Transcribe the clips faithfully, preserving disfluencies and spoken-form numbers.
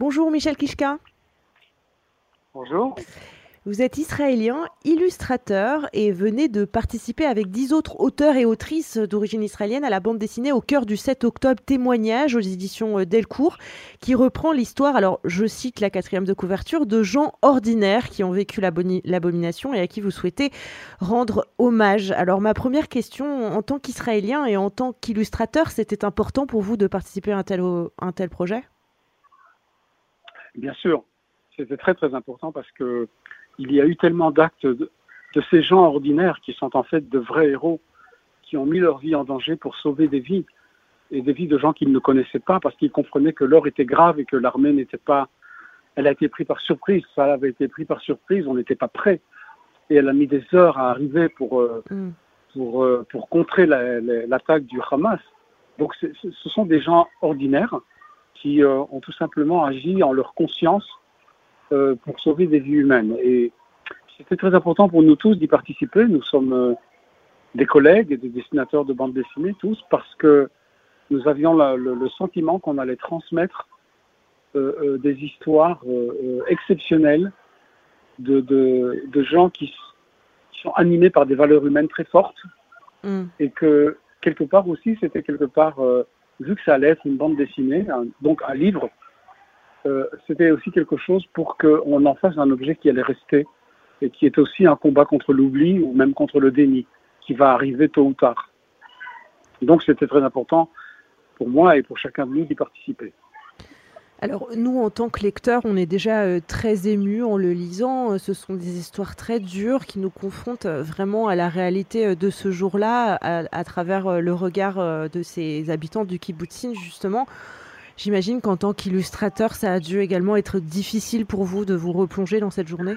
Bonjour Michel Kishka. Bonjour. Vous êtes israélien, illustrateur et venez de participer avec dix autres auteurs et autrices d'origine israélienne à la bande dessinée Au cœur du sept octobre, témoignage aux éditions euh, Delcourt, qui reprend l'histoire, alors je cite la quatrième de couverture, de gens ordinaires qui ont vécu l'aboni- l'abomination et à qui vous souhaitez rendre hommage. Alors ma première question, en tant qu'israélien et en tant qu'illustrateur, c'était important pour vous de participer à un tel, au- un tel projet? Bien sûr, c'était très très important parce que il y a eu tellement d'actes de, de ces gens ordinaires qui sont en fait de vrais héros, qui ont mis leur vie en danger pour sauver des vies, et des vies de gens qu'ils ne connaissaient pas parce qu'ils comprenaient que l'heure était grave et que l'armée n'était pas... Elle a été prise par surprise, ça avait été pris par surprise, on n'était pas prêt. Et elle a mis des heures à arriver pour, euh, Mm. pour, euh, pour contrer la- la- l'attaque du Hamas. Donc c'est- ce sont des gens ordinaires qui euh, ont tout simplement agi en leur conscience euh, pour sauver des vies humaines. Et c'était très important pour nous tous d'y participer. Nous sommes euh, des collègues et des dessinateurs de bande dessinée tous parce que nous avions la- le, le sentiment qu'on allait transmettre euh, euh, des histoires euh, euh, exceptionnelles de, de, de gens qui, s- qui sont animés par des valeurs humaines très fortes Mm. et que quelque part aussi c'était quelque part, euh, vu que ça allait être une bande dessinée, un- donc un livre, euh, c'était aussi quelque chose pour qu'on en fasse un objet qui allait rester et qui est aussi un combat contre l'oubli ou même contre le déni qui va arriver tôt ou tard. Donc c'était très important pour moi et pour chacun de nous d'y participer. Alors nous, en tant que lecteurs, on est déjà euh, très émus en le lisant. Euh, Ce sont des histoires très dures qui nous confrontent euh, vraiment à la réalité euh, de ce jour-là, à, à travers euh, le regard euh, de ces habitants du kibbutzim, justement. J'imagine qu'en tant qu'illustrateur, ça a dû également être difficile pour vous de vous replonger dans cette journée.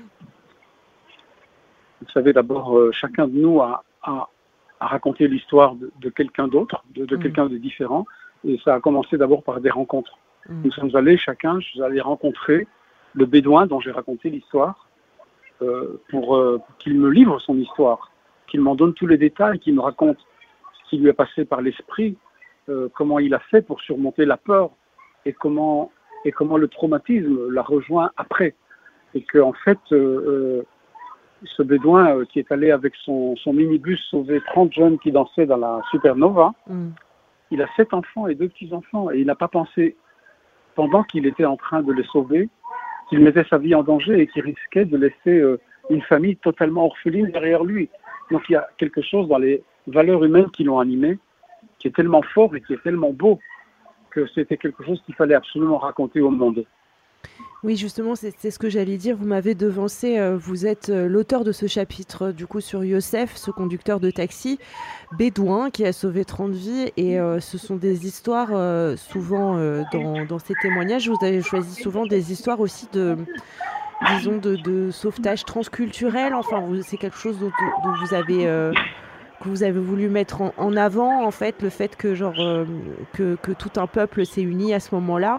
Vous savez, d'abord, euh, chacun de nous a, a, a raconté l'histoire de, de quelqu'un d'autre, de, de Mm, quelqu'un de différent, et ça a commencé d'abord par des rencontres. mm, Nous sommes allés chacun, je suis allé rencontrer le bédouin dont j'ai raconté l'histoire euh, pour, euh, pour qu'il me livre son histoire, qu'il m'en donne tous les détails, qu'il me raconte ce qui lui est passé par l'esprit, euh, comment il a fait pour surmonter la peur et comment, et comment le traumatisme l'a rejoint après. Et qu'en fait, euh, euh, ce bédouin euh, qui est allé avec son, son minibus sauver trente jeunes qui dansaient dans la supernova, mm. il a sept enfants et deux petits-enfants. Et il n'a pas pensé, pendant qu'il était en train de les sauver, qu'il mettait sa vie en danger et qu'il risquait de laisser euh, une famille totalement orpheline derrière lui. Donc il y a quelque chose dans les valeurs humaines qui l'ont animé, qui est tellement fort et qui est tellement beau, que c'était quelque chose qu'il fallait absolument raconter au monde. Oui, justement, c'est c'est ce que j'allais dire. Vous m'avez devancé. Euh, vous êtes euh, l'auteur de ce chapitre, euh, du coup, sur Youssef, ce conducteur de taxi bédouin qui a sauvé trente vies. Et euh, ce sont des histoires, euh, souvent, euh, dans, dans ces témoignages, vous avez choisi souvent des histoires aussi de, disons, de, de sauvetage transculturel. Enfin, vous- c'est quelque chose dont, dont vous avez, euh, que vous avez voulu mettre en, en avant, en fait, le fait que, genre, euh, que, que tout un peuple s'est uni à ce moment-là.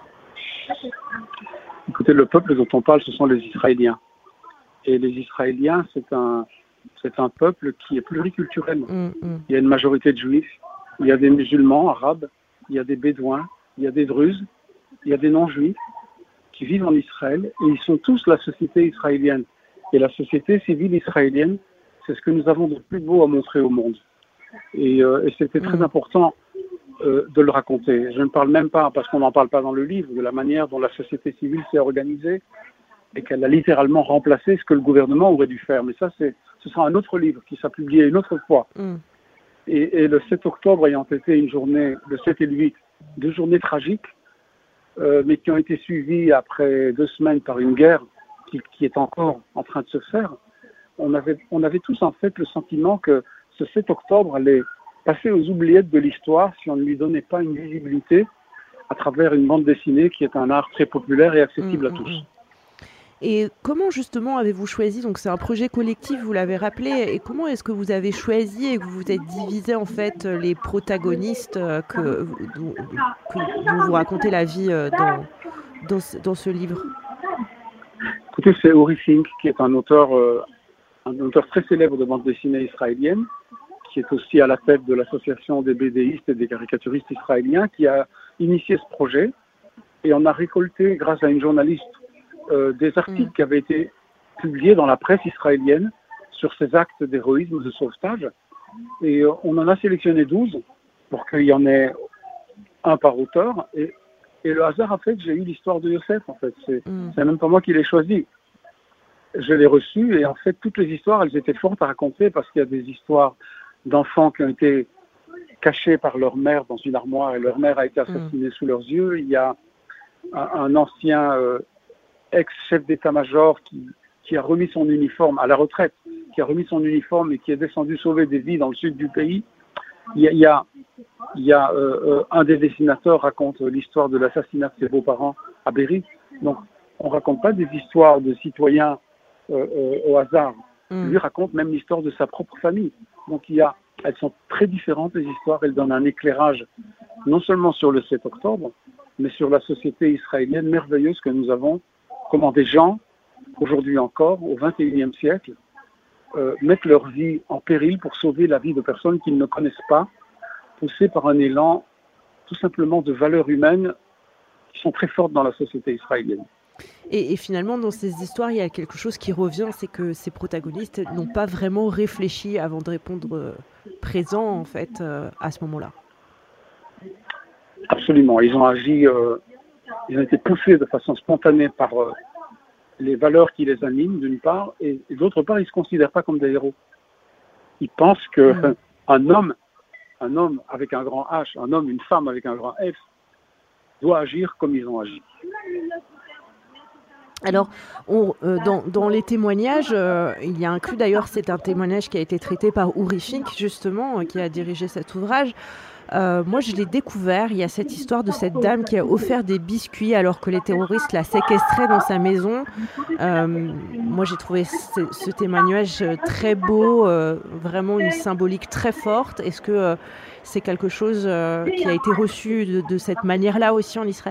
Écoutez, le peuple dont on parle, ce sont les Israéliens. Et les Israéliens, c'est un, c'est un peuple qui est pluriculturel. Mm, mm, Il y a une majorité de juifs, il y a des musulmans arabes, il y a des bédouins, il y a des druzes, il y a des non-juifs qui vivent en Israël et ils sont tous la société israélienne. Et la société civile israélienne, c'est ce que nous avons de plus beau à montrer au monde. Et, euh, et c'était très mm. important euh, de le raconter. Je ne parle même pas, parce qu'on n'en parle pas dans le livre, de la manière dont la société civile s'est organisée et qu'elle a littéralement remplacé ce que le gouvernement aurait dû faire. Mais ça, c'est, ce sera un autre livre qui sera publié une autre fois. Mm. Et, et le sept octobre ayant été une journée, le sept et le huit, deux journées tragiques, euh, mais qui ont été suivies après deux semaines par une guerre qui, qui est encore en train de se faire, on avait, on avait tous en fait le sentiment que ce sept octobre allait passer aux oubliettes de l'histoire si on ne lui donnait pas une visibilité à travers une bande dessinée qui est un art très populaire et Mm, accessible à mm, tous. mm. Et comment justement avez-vous choisi, donc c'est un projet collectif, vous l'avez rappelé, et comment est-ce que vous avez choisi et que vous vous êtes divisé en fait euh, les protagonistes euh, que, dont, que- dont vous racontez la vie euh, dans, dans, ce, dans ce livre? Écoutez, c'est Ori Fink, qui est un auteur, euh, un auteur très célèbre de bande dessinée israélienne, qui est aussi à la tête de l'association des bédéistes et des caricaturistes israéliens, qui a initié ce projet. Et on a récolté, grâce à une journaliste, euh, des articles mmh. qui avaient été publiés dans la presse israélienne sur ces actes d'héroïsme, de sauvetage. Et euh, on en a sélectionné douze pour qu'il y en ait un par auteur. Et, et le hasard a fait que j'ai eu l'histoire de Yosef, en fait. C'est, mmh. c'est même pas moi qui l'ai choisi. Je l'ai reçu et en fait, toutes les histoires, elles étaient fortes à raconter parce qu'il y a des histoires d'enfants qui ont été cachés par leur mère dans une armoire et leur mère a été assassinée mmh. sous leurs yeux. Il y a un, un ancien euh, ex-chef d'état-major qui, qui a remis son uniforme à la retraite, qui a remis son uniforme et qui est descendu sauver des vies dans le sud du pays. Il y a, il y a, il y a euh, euh, un des dessinateurs raconte l'histoire de l'assassinat de ses beaux-parents à Berry. Donc, on ne raconte pas des histoires de citoyens euh, euh, au hasard. Mmh. Lui raconte même l'histoire de sa propre famille. Donc, il y a, elles sont très différentes, les histoires. Elles donnent un éclairage non seulement sur le sept octobre, mais sur la société israélienne merveilleuse que nous avons, comment des gens, aujourd'hui encore, au vingt et unième siècle, euh, mettent leur vie en péril pour sauver la vie de personnes qu'ils ne connaissent pas, poussées par un élan tout simplement de valeurs humaines qui sont très fortes dans la société israélienne. Et, et finalement, dans ces histoires, il y a quelque chose qui revient, c'est que ces protagonistes n'ont pas vraiment réfléchi avant de répondre euh, présent, en fait, euh, à ce moment-là. Absolument. Ils ont agi, euh, ils ont été poussés de façon spontanée par euh, les valeurs qui les animent, d'une part, et, et d'autre part, ils ne se considèrent pas comme des héros. Ils pensent qu'un mmh. homme, un homme avec un grand H, un homme, une femme avec un grand F, doit agir comme ils ont agi. Alors, on, euh, dans, dans les témoignages, euh, il y a inclus d'ailleurs, c'est un témoignage qui a été traité par Uri Fink, justement, euh, qui a dirigé cet ouvrage. Euh, moi, je l'ai découvert. Il y a cette histoire de cette dame qui a offert des biscuits alors que les terroristes la séquestraient dans sa maison. Euh, moi, j'ai trouvé ce, ce témoignage très beau, euh, vraiment une symbolique très forte. Est-ce que euh, c'est quelque chose euh, qui a été reçu de, de cette manière-là aussi en Israël ?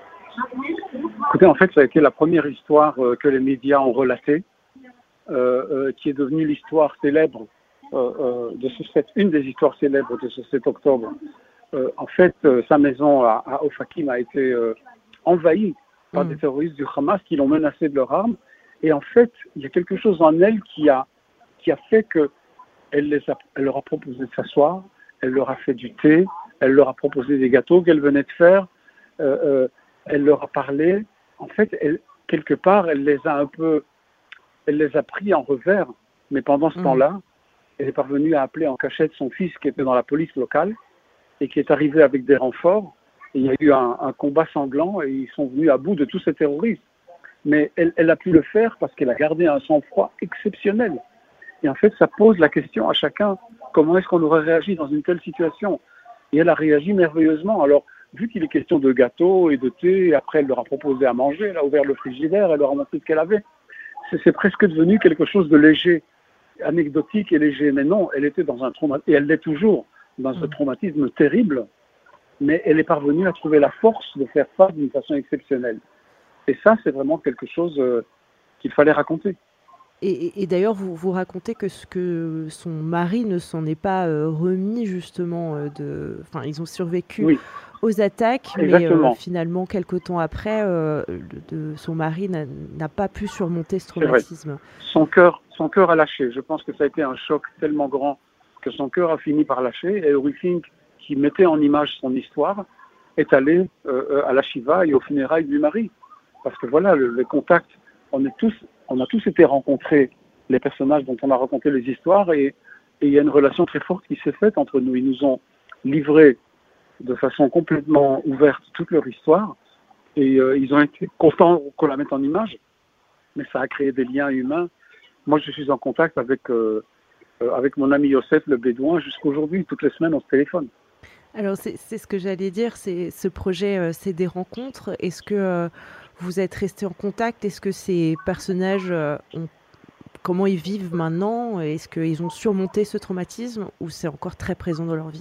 Écoutez, en fait, ça a été la première histoire euh, que les médias ont relatée, euh, euh, qui est devenue l'histoire célèbre euh, euh, de ce sept, une des histoires célèbres de ce sept octobre. Euh, en fait, euh, sa maison à, à Ofakim a été euh, envahie par mmh. des terroristes du Hamas qui l'ont menacée de leurs armes. Et en fait, il y a quelque chose en elle qui a, qui a fait qu'elle les a, elle leur a proposé de s'asseoir, elle leur a fait du thé, elle leur a proposé des gâteaux qu'elle venait de faire, euh, euh, elle leur a parlé. En fait, elle, quelque part, elle les a un peu, elle les a pris en revers. Mais pendant ce mmh. temps-là, elle est parvenue à appeler en cachette son fils qui était dans la police locale et qui est arrivé avec des renforts. Et il y a eu un, un combat sanglant et ils sont venus à bout de tous ces terroristes. Mais elle, elle a pu le faire parce qu'elle a gardé un sang-froid exceptionnel. Et en fait, ça pose la question à chacun, comment est-ce qu'on aurait réagi dans une telle situation ? Et elle a réagi merveilleusement. Alors, vu qu'il est question de gâteaux et de thé, et après elle leur a proposé à manger, elle a ouvert le frigidaire, elle leur a montré ce qu'elle avait. C'est, c'est presque devenu quelque chose de léger, anecdotique et léger. Mais non, elle était dans un traumatisme, et elle l'est toujours, dans un traumatisme terrible, mais elle est parvenue à trouver la force de faire face d'une façon exceptionnelle. Et ça, c'est vraiment quelque chose euh, qu'il fallait raconter. Et, et, et d'ailleurs, vous, vous racontez que, ce que son mari ne s'en est pas euh, remis, justement, euh, de... Enfin, ils ont survécu oui. aux attaques, Exactement. mais euh, finalement, quelques temps après, euh, de, de, son mari n'a, n'a pas pu surmonter ce traumatisme. Son cœur, son cœur a lâché. Je pense que ça a été un choc tellement grand que son cœur a fini par lâcher. Et Uri Fink, qui mettait en image son histoire, est allé euh, à la Shiva et aux funérailles du mari. Parce que voilà, le, le contact, on est tous... On a tous été rencontrés, les personnages dont on a raconté les histoires, et, et il y a une relation très forte qui s'est faite entre nous. Ils nous ont livré de façon complètement ouverte toute leur histoire, et euh, ils ont été contents qu'on la mette en image, mais ça a créé des liens humains. Moi, je suis en contact avec, euh, avec mon ami Yosef, le Bédouin, jusqu'aujourd'hui. Toutes les semaines, on se téléphone. Alors, c'est, c'est ce que j'allais dire, c'est, ce projet, euh, c'est des rencontres. Est-ce que... Euh, vous êtes restés en contact ? Est-ce que ces personnages, euh, ont... comment ils vivent maintenant ? Est-ce qu'ils ont surmonté ce traumatisme ou c'est encore très présent dans leur vie ?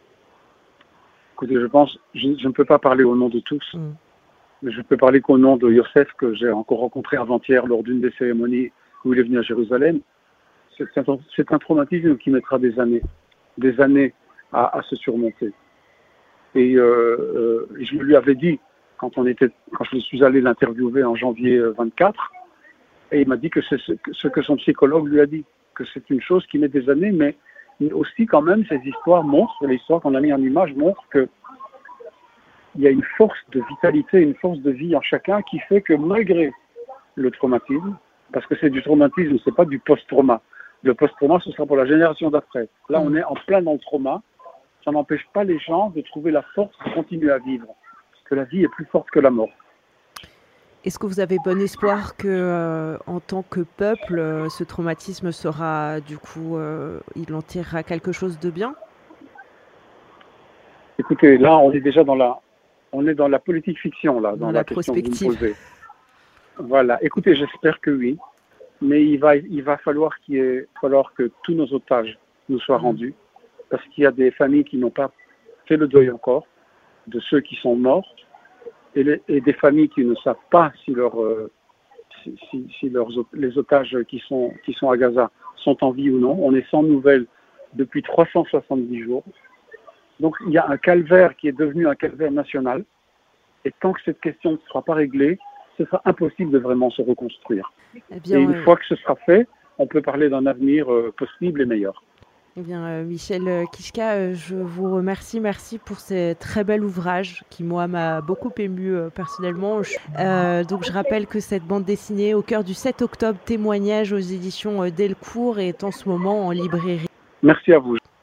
Écoutez, je pense, je, je ne peux pas parler au nom de tous, mm. mais je peux parler qu'au nom de Yosef, que j'ai encore rencontré avant-hier lors d'une des cérémonies où il est venu à Jérusalem. C'est, c'est, un, c'est un traumatisme qui mettra des années, des années à, à se surmonter. Et euh, euh, je lui avais dit, quand, on était, quand je suis allé l'interviewer en janvier vingt-quatre, et il m'a dit que c'est ce, ce que son psychologue lui a dit, que c'est une chose qui met des années, mais aussi quand même ces histoires montrent, l'histoire qu'on a mis en image montre que il y a une force de vitalité, une force de vie en chacun qui fait que malgré le traumatisme, parce que c'est du traumatisme, c'est pas du post-trauma. Le post-trauma, ce sera pour la génération d'après. Là, on est en plein dans le trauma. Ça n'empêche pas les gens de trouver la force de continuer à vivre. Parce que la vie est plus forte que la mort. Est-ce que vous avez bon espoir que, euh, en tant que peuple, euh, ce traumatisme sera, du coup, euh, il en tirera quelque chose de bien? Écoutez, là, on est déjà dans la, on est dans la politique fiction, là, dans, Dans la, la question que vous me prospective. posez. Voilà. Écoutez, j'espère que oui. Mais il va, il va falloir qu'il y ait, falloir que tous nos otages nous soient Mmh. rendus. Parce qu'il y a des familles qui n'ont pas fait le deuil encore de ceux qui sont morts. Et, les, et des familles qui ne savent pas si, leur, euh, si, si, si leurs, les otages qui sont, qui sont à Gaza sont en vie ou non. On est sans nouvelles depuis trois cent soixante-dix jours. Donc il y a un calvaire qui est devenu un calvaire national. Et tant que cette question ne sera pas réglée, ce sera impossible de vraiment se reconstruire. Eh bien, et une euh, fois que ce sera fait, on peut parler d'un avenir euh, possible et meilleur. eh bien, euh, Michel Kichka, euh, je vous remercie. Merci pour ce très bel ouvrage qui, moi, m'a beaucoup ému euh, personnellement. Je- euh, donc, je rappelle que cette bande dessinée, Au cœur du sept octobre, témoignage aux éditions euh, Delcourt, est en ce moment en librairie. Merci à vous.